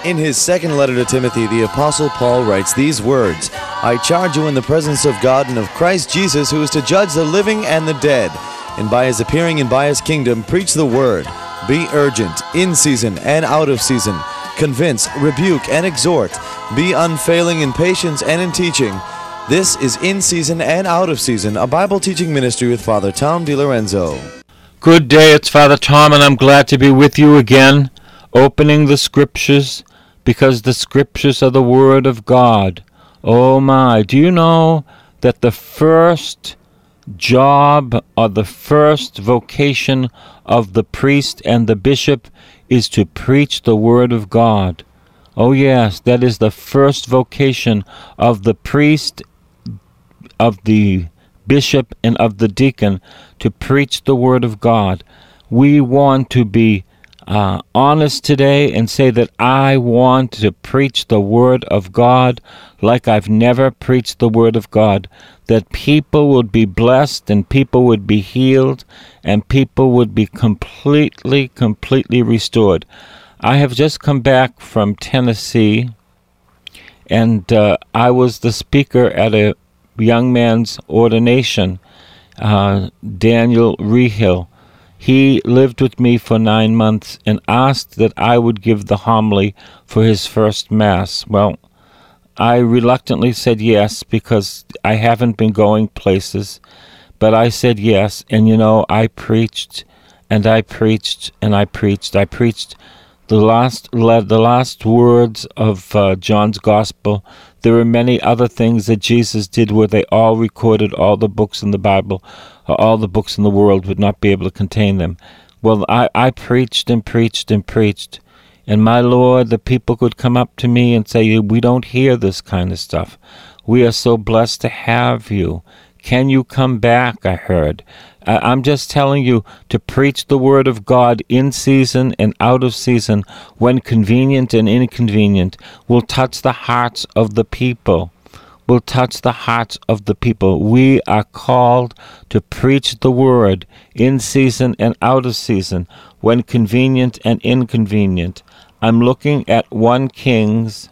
In his second letter to Timothy, the Apostle Paul writes these words, I charge you in the presence of God and of Christ Jesus, who is to judge the living and the dead, and by his appearing and by his kingdom, preach the word. Be urgent, in season and out of season. Convince, rebuke, and exhort. Be unfailing in patience and in teaching. This is In Season and Out of Season, a Bible teaching ministry with Father Tom DiLorenzo. Good day, it's Father Tom, and I'm glad to be with you again, opening the Scriptures, because the Scriptures are the Word of God. Oh my, do you know that the first job or the first vocation of the priest and the bishop is to preach the Word of God? Oh yes, that is the first vocation of the priest, of the bishop, and of the deacon, to preach the Word of God. We want to be honest today and say that I want to preach the Word of God like I've never preached the Word of God, that people would be blessed and people would be healed and people would be completely restored. I have just come back from Tennessee, and I was the speaker at a young man's ordination, Daniel Rehill. He lived with me for 9 months and asked that I would give the homily for his first Mass. Well, I reluctantly said yes because I haven't been going places, but I said yes, and I preached, and I preached, and I preached. I preached the last words of John's Gospel. There were many other things that Jesus did where they all recorded all the books in the Bible. All the books in the world would not be able to contain them. Well, I preached and preached and preached. And my Lord, the people could come up to me and say, we don't hear this kind of stuff. We are so blessed to have you. Can you come back, I heard. I'm just telling you to preach the Word of God in season and out of season, when convenient and inconvenient, will touch the hearts of the people. Will touch the hearts of the people. We are called to preach the Word in season and out of season, when convenient and inconvenient. I'm looking at 1 Kings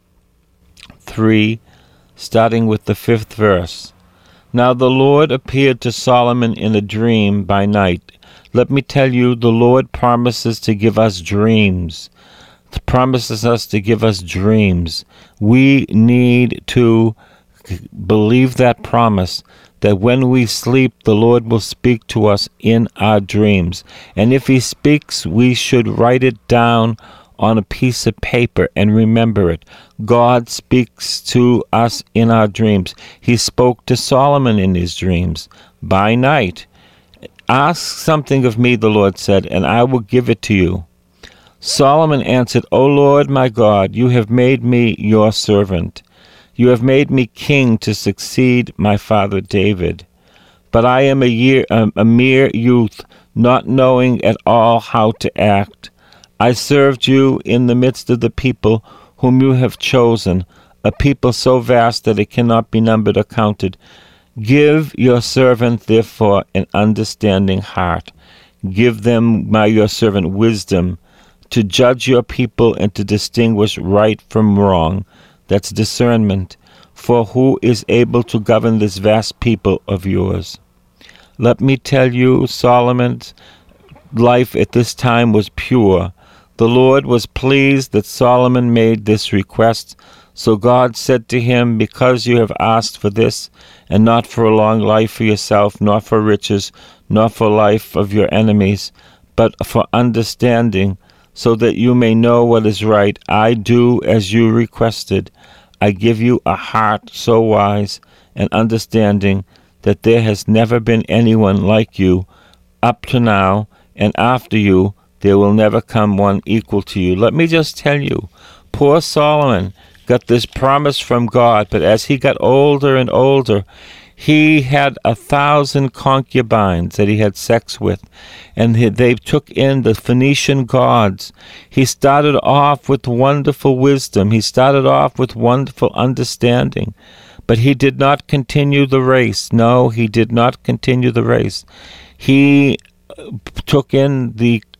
3, starting with the 5th verse. Now the Lord appeared to Solomon in a dream by night. Let me tell you, the Lord promises to give us dreams. Promises us to give us dreams. We need to believe that promise, that when we sleep, the Lord will speak to us in our dreams. And if He speaks, we should write it down on a piece of paper and remember it. God speaks to us in our dreams. He spoke to Solomon in his dreams by night. Ask something of me, the Lord said, and I will give it to you. Solomon answered, O Lord my God, you have made me your servant. You have made me king to succeed my father David. But I am a mere youth, not knowing at all how to act. I served you in the midst of the people whom you have chosen, a people so vast that it cannot be numbered or counted. Give your servant, therefore, an understanding heart. Give them, your servant, wisdom, to judge your people and to distinguish right from wrong. That's discernment. For who is able to govern this vast people of yours? Let me tell you, Solomon's life at this time was pure. The Lord was pleased that Solomon made this request. So God said to him, because you have asked for this, and not for a long life for yourself, nor for riches, nor for life of your enemies, but for understanding, so that you may know what is right, I do as you requested. I give you a heart so wise and understanding that there has never been anyone like you up to now, and after you there will never come one equal to you. Let me just tell you, poor Solomon got this promise from God, but as he got older and older, he had 1,000 concubines that he had sex with, and they took in the Phoenician gods. He started off with wonderful wisdom. He started off with wonderful understanding, but he did not continue the race. No, he did not continue the race. He took in the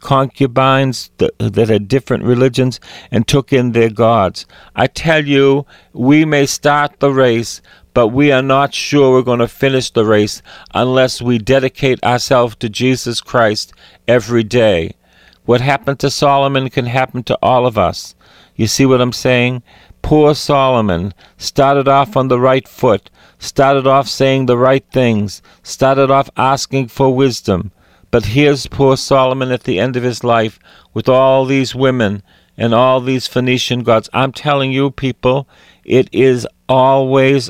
concubines that had different religions and took in their gods. I tell you, we may start the race, but we are not sure we're going to finish the race unless we dedicate ourselves to Jesus Christ every day. What happened to Solomon can happen to all of us. You see what I'm saying? Poor Solomon started off on the right foot, started off saying the right things, started off asking for wisdom. But here's poor Solomon at the end of his life with all these women and all these Phoenician gods. I'm telling you, people, it is always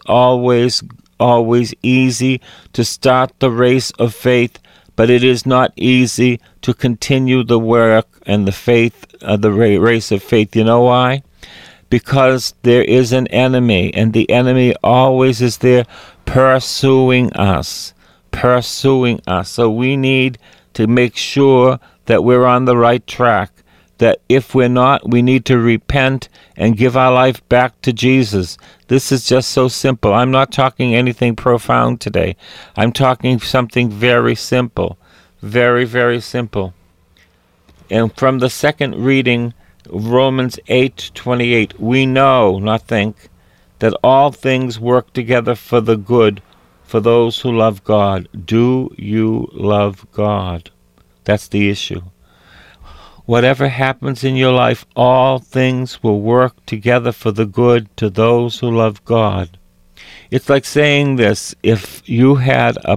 easy to start the race of faith, but it is not easy to continue the work and the faith, the race of faith. You know why? Because there is an enemy, and the enemy always is there pursuing us. So we need to make sure that we're on the right track, that if we're not, we need to repent and give our life back to Jesus. This is just so simple. I'm not talking anything profound today. I'm talking something very simple, very, very simple. And from the second reading, Romans 8:28, we know, not think, that all things work together for the good for those who love God. Do you love God? That's the issue. Whatever happens in your life, all things will work together for the good to those who love God. It's like saying this: if you had a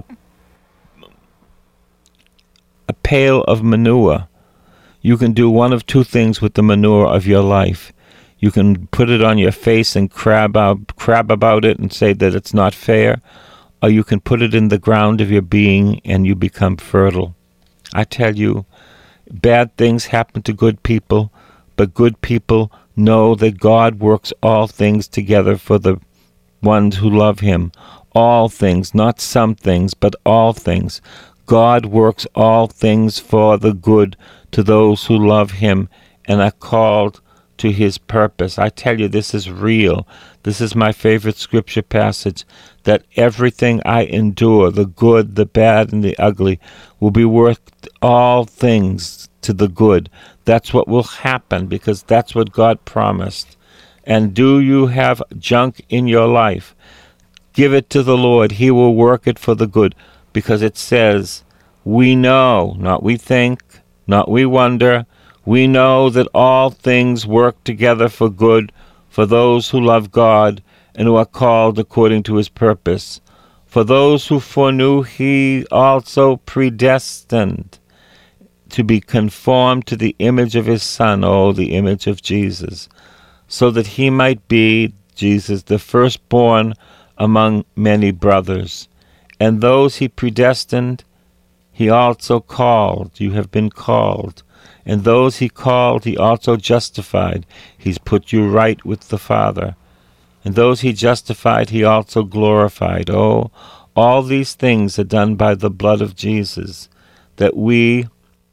pail of manure, you can do one of two things with the manure of your life. You can put it on your face and crab about it and say that it's not fair, or you can put it in the ground of your being and you become fertile. I tell you, bad things happen to good people, but good people know that God works all things together for the ones who love Him. All things, not some things, but all things. God works all things for the good to those who love Him and are called to His purpose. I tell you, this is real. This is my favorite scripture passage, that everything I endure, the good, the bad, and the ugly, will be worth all things to the good. That's what will happen, because that's what God promised. And do you have junk in your life? Give it to the Lord. He will work it for the good, because it says, we know, not we think, not we wonder, we know that all things work together for good for those who love God and who are called according to His purpose. For those who foreknew, He also predestined to be conformed to the image of His Son, the image of Jesus, so that He might be, Jesus, the firstborn among many brothers. And those He predestined, He also called. You have been called. And those He called, He also justified. He's put you right with the Father. And those He justified, He also glorified. All these things are done by the blood of Jesus, that we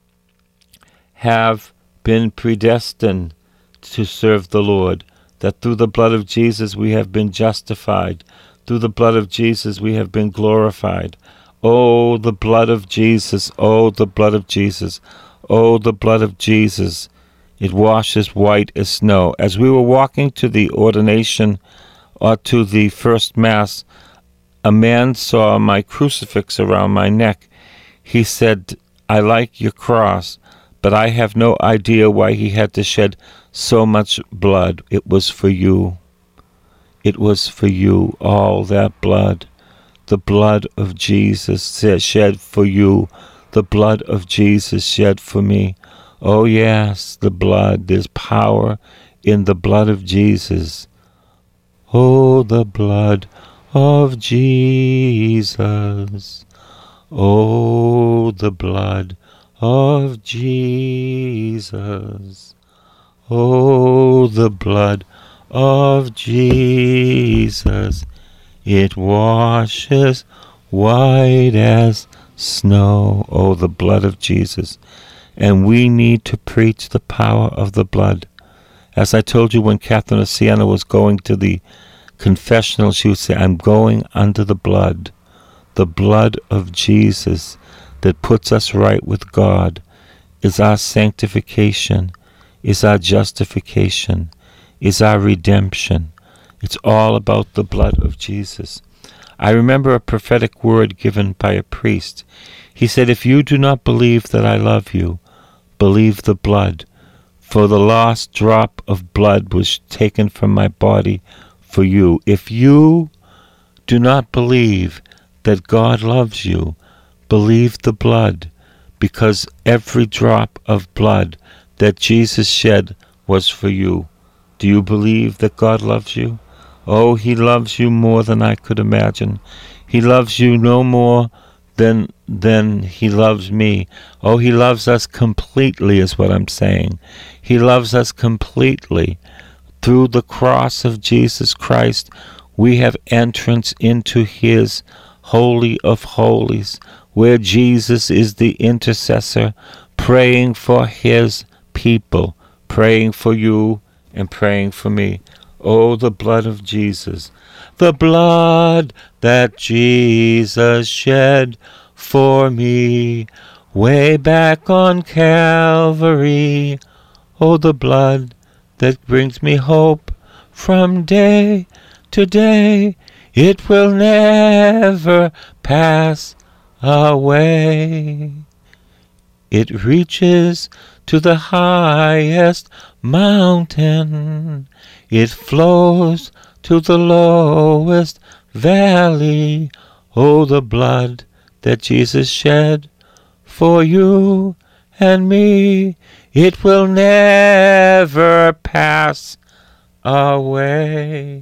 have been predestined to serve the Lord, that through the blood of Jesus we have been justified. Through the blood of Jesus we have been glorified. Oh, the blood of Jesus, oh, the blood of Jesus, oh, the blood of Jesus. It washes white as snow. As we were walking to the ordination or to the first Mass, a man saw my crucifix around my neck. He said, I like your cross, but I have no idea why he had to shed so much blood. It was for you. It was for you, all that blood. The blood of Jesus shed for you. The blood of Jesus shed for me. Oh yes, the blood. There's power in the blood of Jesus. Oh, the blood of Jesus. Oh, the blood of Jesus. Oh, the blood of Jesus. It washes white as snow. Oh, the blood of Jesus. And we need to preach the power of the blood. As I told you, when Catherine of Siena was going to the confessional, she would say, I'm going under the blood of Jesus that puts us right with God. is our sanctification, is our justification, is our redemption. It's all about the blood of Jesus. I remember a prophetic word given by a priest. He said, if you do not believe that I love you, believe the blood. For the last drop of blood was taken from my body for you. If you do not believe that God loves you, believe the blood, because every drop of blood that Jesus shed was for you. Do you believe that God loves you? Oh, He loves you more than I could imagine. He loves you no more than He loves me. Oh, He loves us completely is what I'm saying. He loves us completely. Through the cross of Jesus Christ, we have entrance into His Holy of Holies, where Jesus is the intercessor, praying for His people, praying for you and praying for me. Oh, the blood of Jesus, the blood that Jesus shed for me way back on Calvary. Oh, the blood that brings me hope from day to day. It will never pass away. It reaches to the highest mountain. It flows to the lowest valley. Oh, the blood that Jesus shed for you and me. It will never pass away.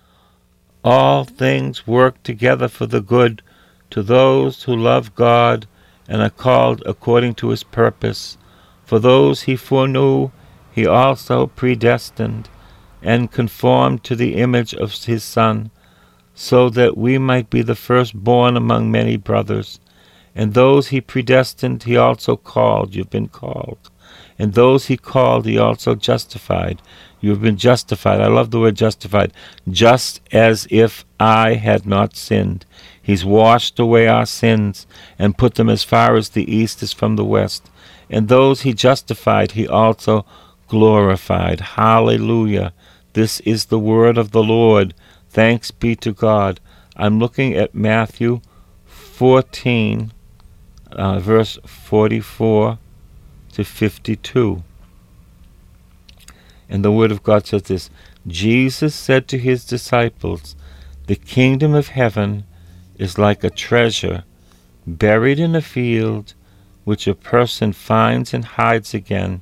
All things work together for the good to those who love God and are called according to His purpose. For those He foreknew, He also predestined and conformed to the image of His Son, so that we might be the firstborn among many brothers. And those He predestined, He also called. You've been called. And those He called, He also justified. You've been justified. I love the word justified. Just as if I had not sinned. He's washed away our sins and put them as far as the east is from the west. And those He justified, He also glorified. Hallelujah. This is the word of the Lord. Thanks be to God. I'm looking at Matthew 14, verse 44 to 52. And the word of God says this: Jesus said to His disciples, the kingdom of heaven is like a treasure buried in a field, which a person finds and hides again,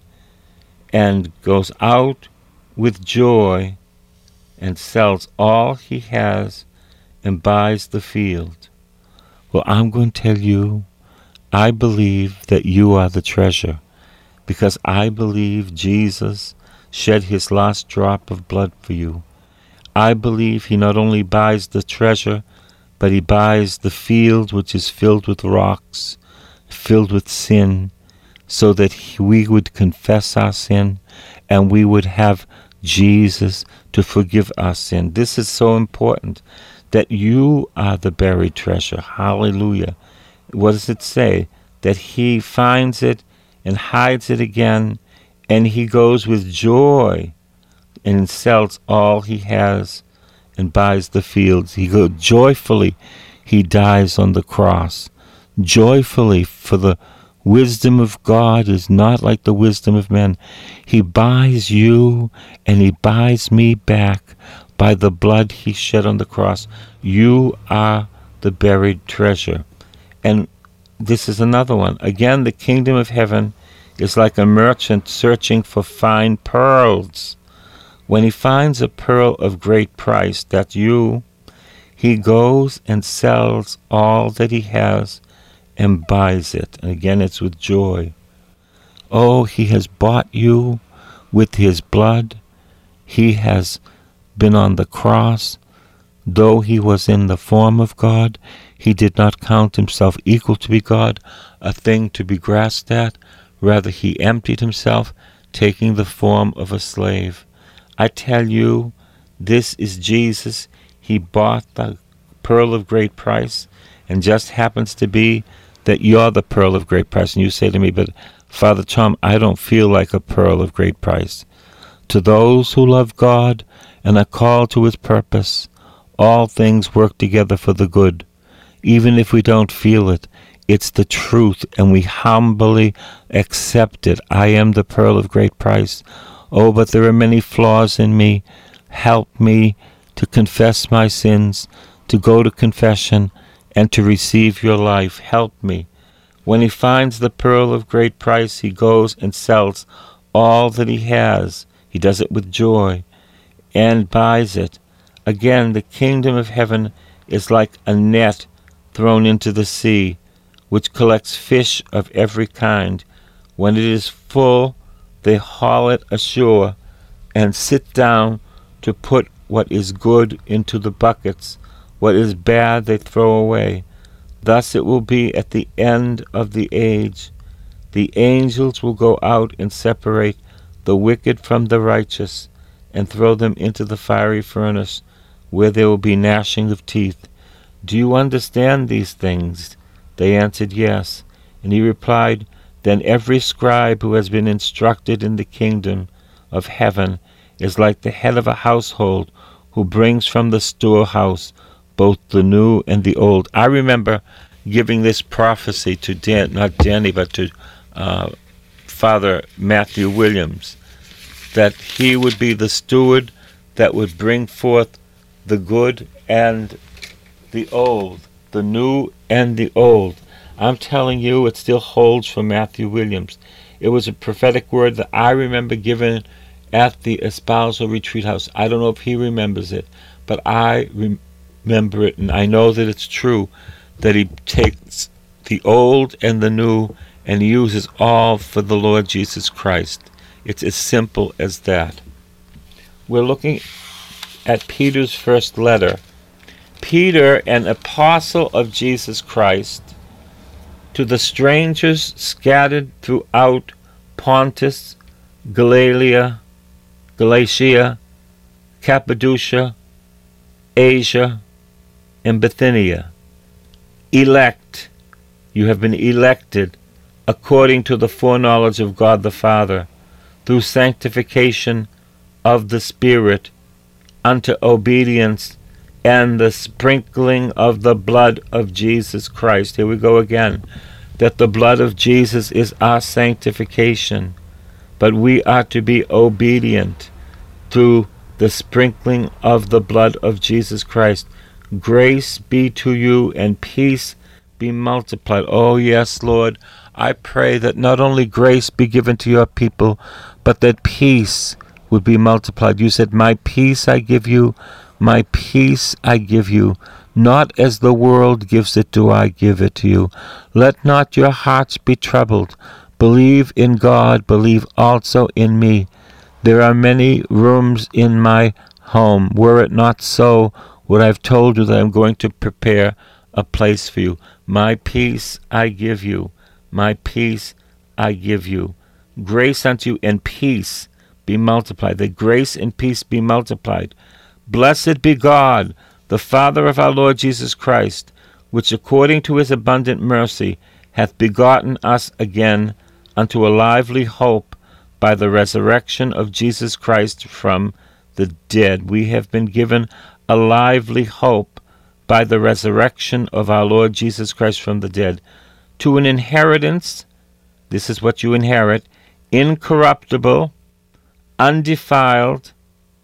and goes out with joy and sells all he has and buys the field. Well, I'm going to tell you, I believe that you are the treasure, because I believe Jesus shed His last drop of blood for you. I believe He not only buys the treasure, but He buys the field which is filled with rocks, filled with sin, so that we would confess our sin and we would have Jesus to forgive our sin. This is so important, that you are the buried treasure. Hallelujah. What does it say? That He finds it and hides it again, and He goes with joy and sells all he has and buys the fields. He goes joyfully. He dies on the cross. Joyfully, for the wisdom of God is not like the wisdom of men. He buys you and He buys me back by the blood He shed on the cross. You are the buried treasure. And this is another one. Again, the kingdom of heaven is like a merchant searching for fine pearls. When he finds a pearl of great price, that's you, he goes and sells all that he has and buys it. And again, it's with joy. Oh, He has bought you with His blood. He has been on the cross. Though He was in the form of God, He did not count Himself equal to be God, a thing to be grasped at. Rather, He emptied Himself, taking the form of a slave. I tell you, this is Jesus. He bought the pearl of great price, and just happens to be that you're the pearl of great price. And you say to me, but Father Tom, I don't feel like a pearl of great price. To those who love God and are called to His purpose, all things work together for the good. Even if we don't feel it, it's the truth, and we humbly accept it. I am the pearl of great price. Oh, but there are many flaws in me. Help me to confess my sins, to go to confession, and to receive your life. Help me. When he finds the pearl of great price, he goes and sells all that he has. He does it with joy and buys it. Again, the kingdom of heaven is like a net thrown into the sea, which collects fish of every kind. When it is full, they haul it ashore and sit down to put what is good into the buckets. What is bad they throw away. Thus it will be at the end of the age. The angels will go out and separate the wicked from the righteous and throw them into the fiery furnace, where there will be gnashing of teeth. Do you understand these things? They answered, yes. And he replied, then every scribe who has been instructed in the kingdom of heaven is like the head of a household who brings from the storehouse both the new and the old. I remember giving this prophecy to not Danny, but to Father Matthew Williams, that he would be the steward that would bring forth the good and the old, the new and the old. I'm telling you, it still holds for Matthew Williams. It was a prophetic word that I remember given at the espousal retreat house. I don't know if he remembers it, but I remember it, and I know that it's true, that he takes the old and the new and he uses all for the Lord Jesus Christ. It's as simple as that. We're looking at Peter's first letter. Peter, an apostle of Jesus Christ, to the strangers scattered throughout Pontus, Galatia, Cappadocia, Asia, and Bithynia. Elect, you have been elected according to the foreknowledge of God the Father, through sanctification of the Spirit, unto obedience and the sprinkling of the blood of Jesus Christ. Here we go again, that the blood of Jesus is our sanctification, but we are to be obedient through the sprinkling of the blood of Jesus Christ. Grace be to you and peace be multiplied. Oh yes, Lord, I pray that not only grace be given to your people, but that peace would be multiplied. You said, my peace I give you, my peace I give you. Not as the world gives it do I give it to you. Let not your hearts be troubled. Believe in God, believe also in me. There are many rooms in my home. Were it not so, would I have told you that I'm going to prepare a place for you. My peace I give you. My peace I give you. Grace unto you and peace be multiplied. That grace and peace be multiplied. Blessed be God, the Father of our Lord Jesus Christ, which according to his abundant mercy hath begotten us again unto a lively hope by the resurrection of Jesus Christ from the dead. We have been given a lively hope by the resurrection of our Lord Jesus Christ from the dead, to an inheritance, this is what you inherit, incorruptible, undefiled,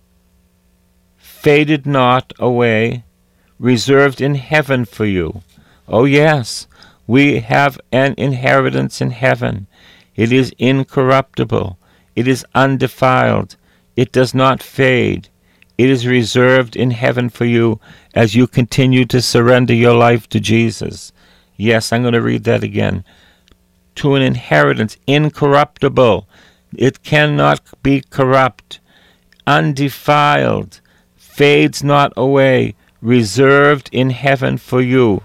faded not away, reserved in heaven for you. Oh yes, we have an inheritance in heaven. It is incorruptible. It is undefiled. It does not fade. It is reserved in heaven for you as you continue to surrender your life to Jesus. Yes, I'm going to read that again. To an inheritance incorruptible. It cannot be corrupt. Undefiled. Fades not away. Reserved in heaven for you.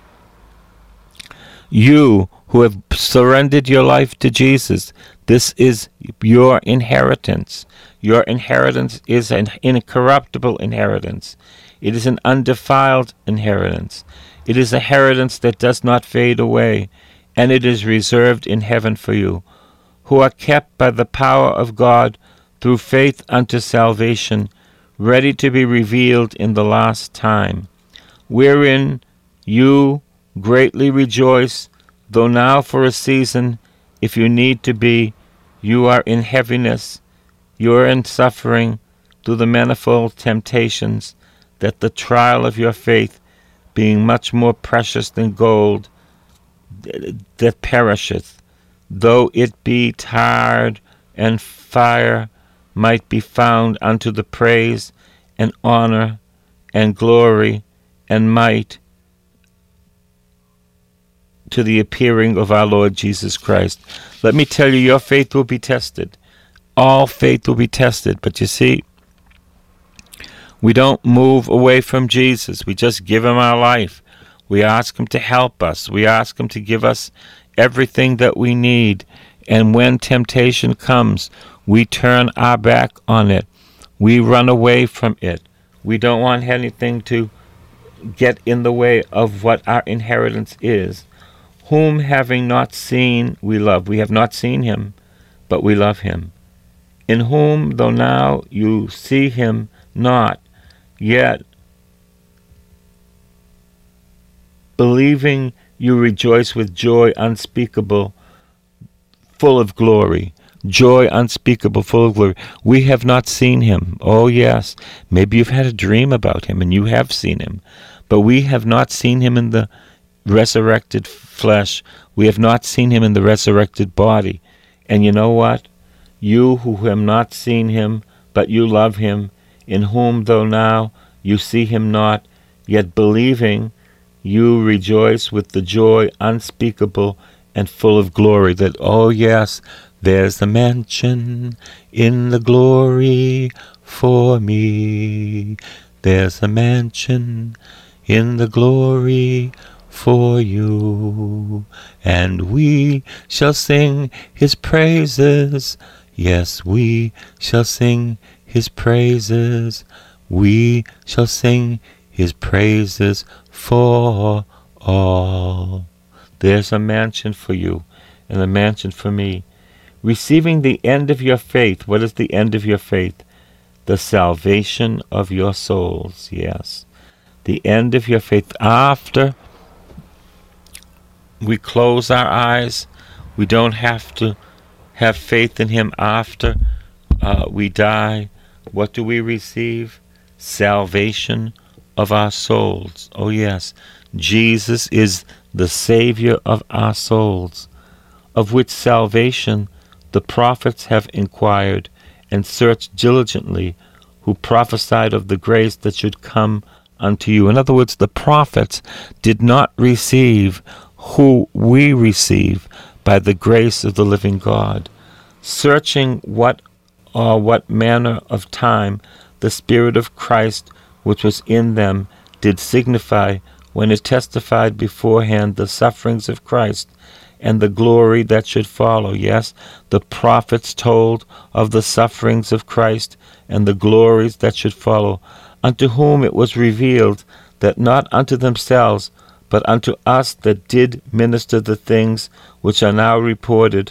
You who have surrendered your life to Jesus, this is your inheritance. Your inheritance is an incorruptible inheritance. It is an undefiled inheritance. It is a inheritance that does not fade away, and it is reserved in heaven for you, who are kept by the power of God through faith unto salvation, ready to be revealed in the last time, wherein you greatly rejoice, though now for a season, if you need to be, you are in heaviness, you are in suffering through the manifold temptations, that the trial of your faith, being much more precious than gold that perisheth, though it be tarred and fire, might be found unto the praise and honor and glory and might to the appearing of our Lord Jesus Christ. Let me tell you, your faith will be tested. All faith will be tested. But you see, we don't move away from Jesus. We just give him our life. We ask him to help us. We ask him to give us everything that we need. And when temptation comes, we turn our back on it. We run away from it. We don't want anything to get in the way of what our inheritance is. Whom having not seen we love. We have not seen him, but we love him. In whom, though now you see him not, yet believing you rejoice with joy unspeakable, full of glory. Joy unspeakable, full of glory. We have not seen him. Oh yes, maybe you've had a dream about him and you have seen him, but we have not seen him in the resurrected flesh. We have not seen him in the resurrected body. And you know what? You who have not seen him, but you love him, in whom though now you see him not, yet believing you rejoice with the joy unspeakable and full of glory, that, oh yes, there's a mansion in the glory for me. There's a mansion in the glory for you, and we shall sing his praises. Yes, we shall sing his praises. We shall sing his praises for all. There's a mansion for you and a mansion for me. Receiving the end of your faith. What is the end of your faith? The salvation of your souls. Yes. The end of your faith. After we close our eyes, we don't have to have faith in him after we die. What do we receive? Salvation of our souls. Oh yes, Jesus is the Savior of our souls, of which salvation the prophets have inquired and searched diligently, who prophesied of the grace that should come unto you. In other words, the prophets did not receive who we receive by the grace of the living God, searching what manner of time the Spirit of Christ which was in them did signify, when it testified beforehand the sufferings of Christ and the glory that should follow. Yes, the prophets told of the sufferings of Christ and the glories that should follow, unto whom it was revealed that not unto themselves, but unto us that did minister the things which are now reported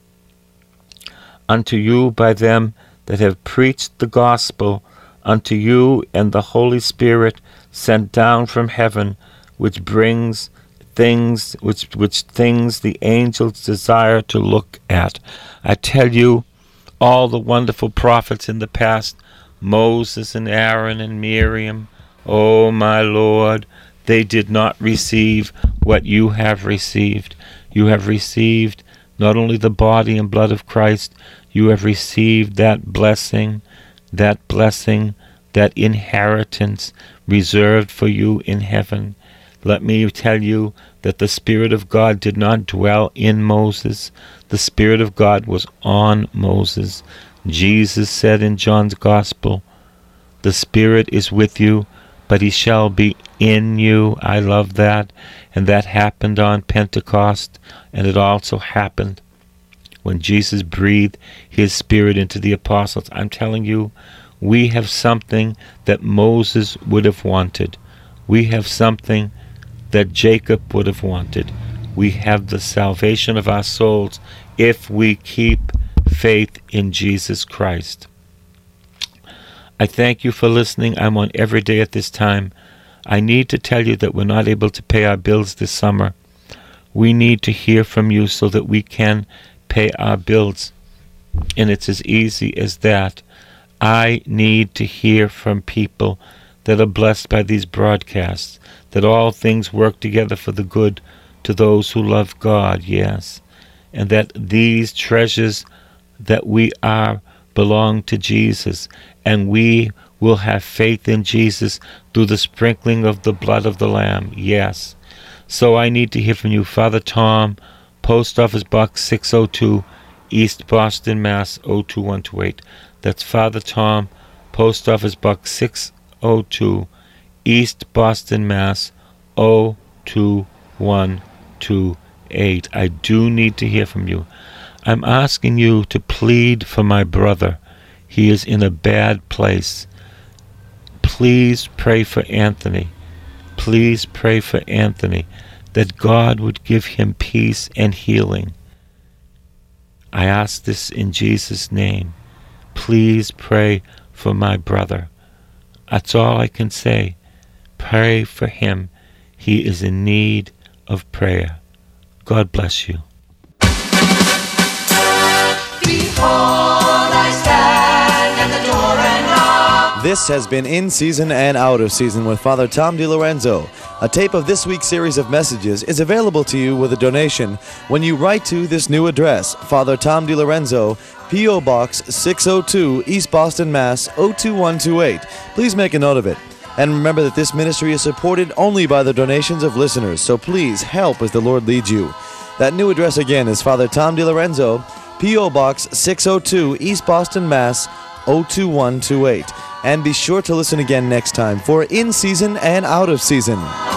unto you by them that have preached the gospel unto you, and the Holy Spirit sent down from heaven, which brings things which things the angels desire to look at. I tell you, all the wonderful prophets in the past, Moses and Aaron and Miriam, oh my Lord, they did not receive what you have received. You have received not only the body and blood of Christ, you have received that blessing, that inheritance reserved for you in heaven. Let me tell you that the Spirit of God did not dwell in Moses. The Spirit of God was on Moses. Jesus said in John's Gospel, the Spirit is with you, but he shall be in you. I love that. And that happened on Pentecost, and it also happened when Jesus breathed his Spirit into the apostles. I'm telling you, we have something that Moses would have wanted. We have something that Jacob would have wanted. we have the salvation of our souls if we keep faith in Jesus Christ. I thank you for listening. I'm on every day at this time. I need to tell you that we're not able to pay our bills this summer. We need to hear from you so that we can pay our bills. And it's as easy as that. I need to hear from people that are blessed by these broadcasts, that all things work together for the good to those who love God, yes, and that these treasures that we are belong to Jesus, and we will have faith in Jesus through the sprinkling of the blood of the Lamb, yes. So I need to hear from you. Father Tom, Post Office Box 602, East Boston, Mass. 02128. That's Father Tom, Post Office Box 602, East Boston, Mass. 02128. I do need to hear from you. I'm asking you to plead for my brother. He is in a bad place. Please pray for Anthony. Please pray for Anthony, that God would give him peace and healing. I ask this in Jesus' name. Please pray for my brother. That's all I can say. Pray for him. He is in need of prayer. God bless you. Behold, I stand at the door and knock. This has been In Season and Out of Season with Father Tom DiLorenzo. A tape of this week's series of messages is available to you with a donation when you write to this new address, Father Tom DiLorenzo, P.O. Box 602, East Boston, Mass. 02128. Please make a note of it. And remember that this ministry is supported only by the donations of listeners, so please help as the Lord leads you. That new address again is Father Tom DiLorenzo, P.O. Box 602, East Boston, Mass. 02128. And be sure to listen again next time for In Season and Out of Season.